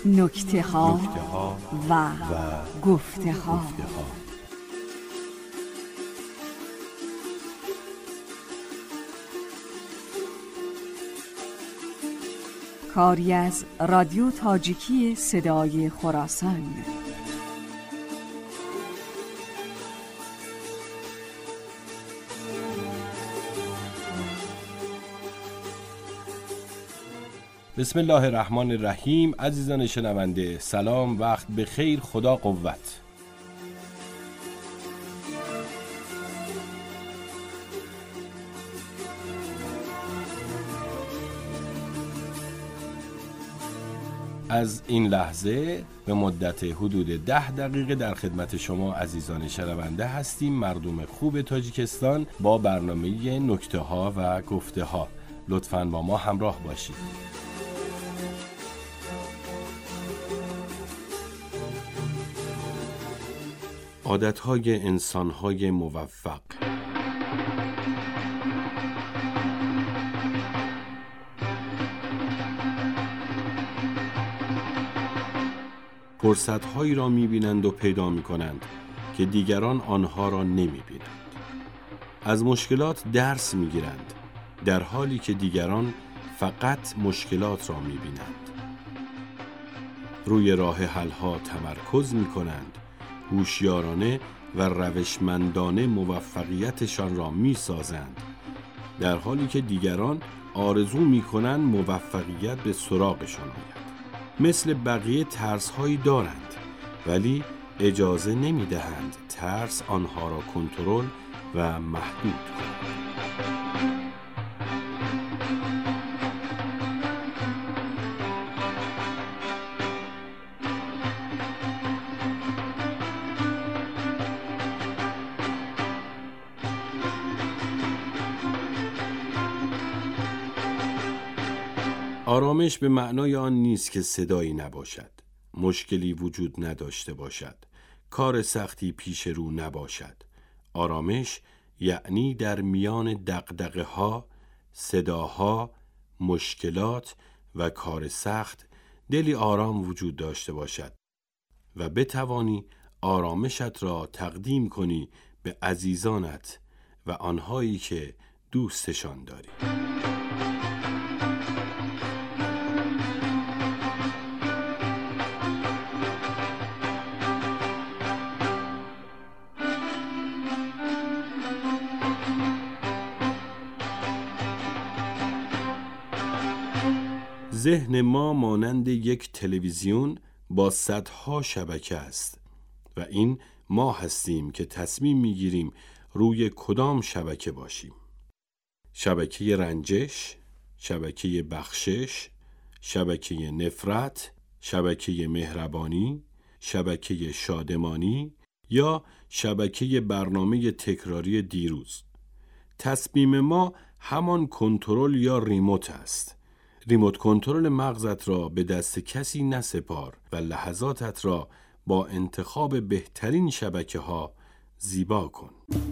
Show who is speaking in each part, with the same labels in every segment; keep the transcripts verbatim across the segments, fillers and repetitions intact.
Speaker 1: نکته ها و, و گفته ها. کاری از رادیو تاجیکی صدای خراسان.
Speaker 2: بسم الله الرحمن الرحیم. عزیزان شنونده سلام، وقت بخیر، خدا قوت. از این لحظه به مدت حدود ده دقیقه در خدمت شما عزیزان شنونده هستیم، مردم خوب تاجیکستان، با برنامه نکته ها و گفته ها. لطفاً با ما همراه باشید. عادتهای انسانهای موفق. فرصتهایی را می‌بینند و پیدا می‌کنند که دیگران آنها را نمی‌بینند. از مشکلات درس می‌گیرند در حالی که دیگران فقط مشکلات را می‌بینند. روی راه حل‌ها تمرکز می‌کنند، هوشیارانه و روشمندانه موفقیتشان را می‌سازند، در حالی که دیگران آرزو می‌کنند موفقیت به سراغشان آید. مثل بقیه ترس‌هایی دارند، ولی اجازه نمی‌دهند ترس آنها را کنترل و محدود کند. آرامش به معنای آن نیست که صدایی نباشد، مشکلی وجود نداشته باشد، کار سختی پیش رو نباشد. آرامش یعنی در میان دغدغه ها، صداها، مشکلات و کار سخت دلی آرام وجود داشته باشد و بتوانی آرامشت را تقدیم کنی به عزیزانت و آنهایی که دوستشان داری. ذهن ما مانند یک تلویزیون با صدها شبکه است و این ما هستیم که تصمیم میگیریم روی کدام شبکه باشیم. شبکه رنجش، شبکه بخشش، شبکه نفرت، شبکه مهربانی، شبکه شادمانی یا شبکه برنامه تکراری دیروز. تصمیم ما همان کنترل یا ریموت است. ریموت کنترل مغزت را به دست کسی نسپار و لحظاتت را با انتخاب بهترین شبکه ها زیبا کن.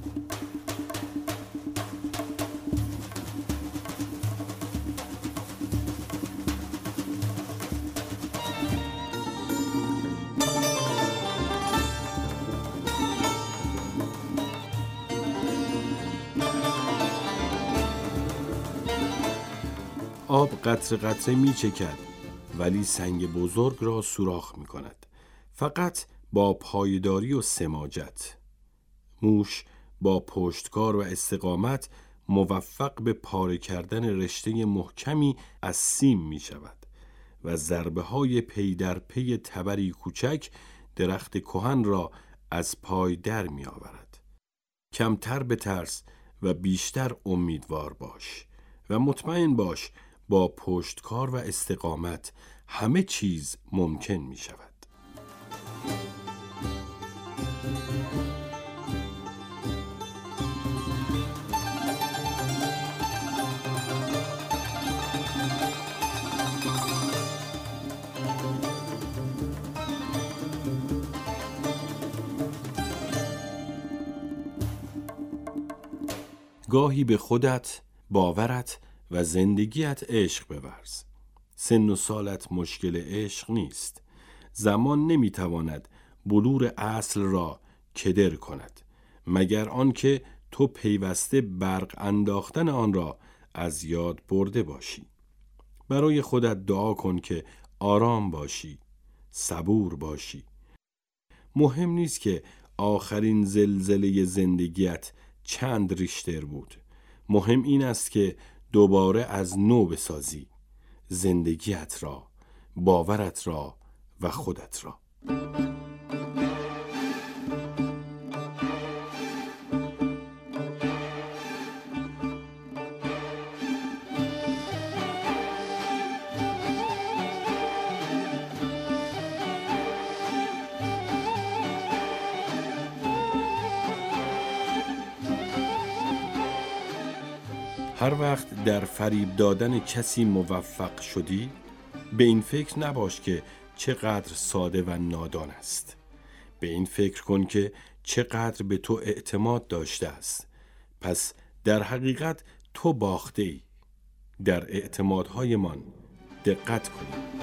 Speaker 2: آب قطره قطره می چکد ولی سنگ بزرگ را سوراخ می کند، فقط با پایداری و سماجت. موش با پشتکار و استقامت موفق به پاره کردن رشته محکمی از سیم می شود و ضربه های پی در پی تبری کوچک درخت کهن را از پای در می آورد. کمتر بترس و بیشتر امیدوار باش و مطمئن باش با پشتکار و استقامت همه چیز ممکن می شود. گاهی به خودت، باورت و زندگیت عشق بورز. سن و سالت مشکل عشق نیست. زمان نمیتواند بلور اصل را کدر کند، مگر آنکه تو پیوسته برق انداختن آن را از یاد برده باشی. برای خودت دعا کن که آرام باشی، صبور باشی. مهم نیست که آخرین زلزله زندگیت چند ریشتر بود. مهم این است که دوباره از نو بسازی زندگیت را، باورت را و خودت را. هر وقت در فریب دادن کسی موفق شدی، به این فکر نباش که چقدر ساده و نادان است. به این فکر کن که چقدر به تو اعتماد داشته است. پس در حقیقت تو باخته ای. در اعتمادهایمان دقت کنید.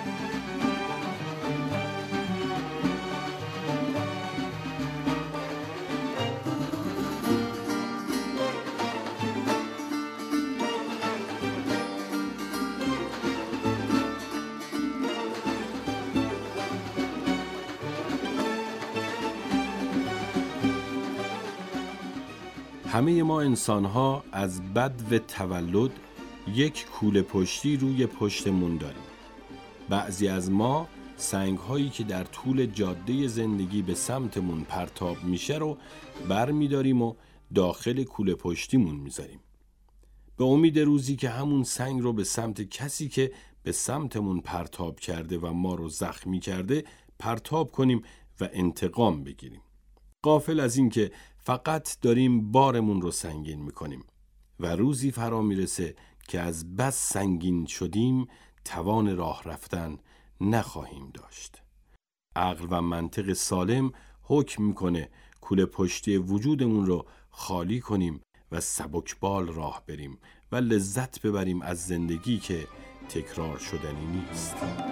Speaker 2: همه ما انسان‌ها از بدو تولد یک کوله پشتی روی پشتمون داریم. بعضی از ما سنگ‌هایی که در طول جاده زندگی به سمتمون پرتاب میشه رو بر می‌داریم و داخل کوله پشتیمون میذاریم. به امید روزی که همون سنگ رو به سمت کسی که به سمتمون پرتاب کرده و ما رو زخمی کرده پرتاب کنیم و انتقام بگیریم. غافل از این که فقط داریم بارمون رو سنگین میکنیم و روزی فرا میرسه که از بس سنگین شدیم توان راه رفتن نخواهیم داشت. عقل و منطق سالم حکم میکنه کوله پشتی وجودمون رو خالی کنیم و سبکبال راه بریم و لذت ببریم از زندگی که تکرار شدنی نیست.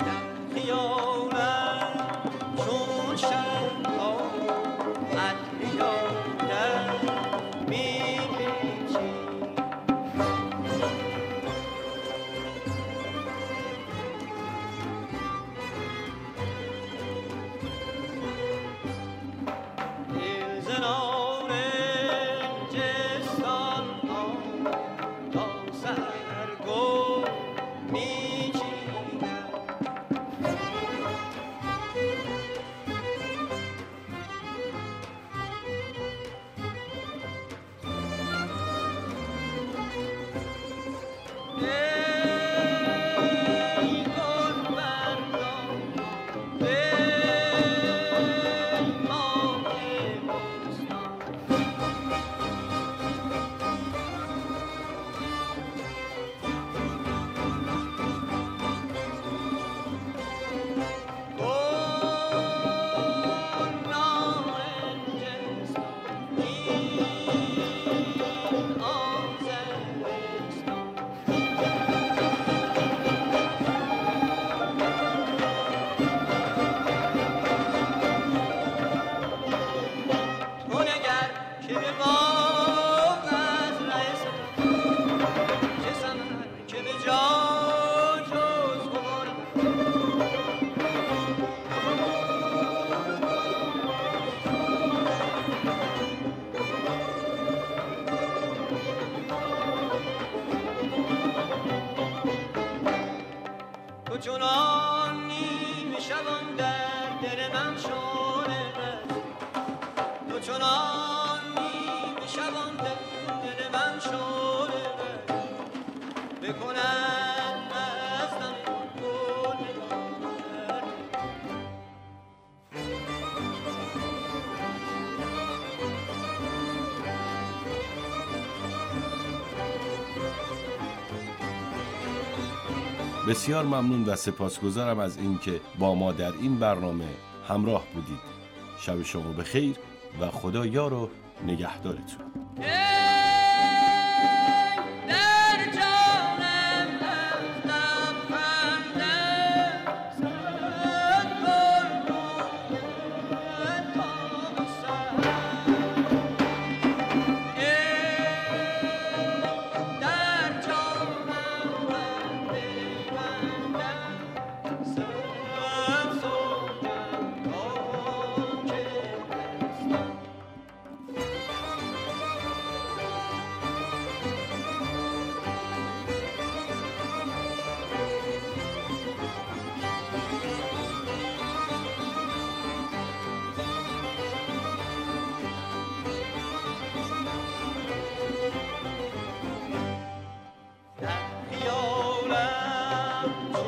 Speaker 3: چنان نیمه شبان در دل من شده، تو چنان نیمه شبان در دل من شده، بکنن از دم گل
Speaker 2: بسیار ممنون و سپاسگزارم از اینکه با ما در این برنامه همراه بودید. شب شما بخیر و خدا یار و نگهدارتون.
Speaker 3: در جانم از دلم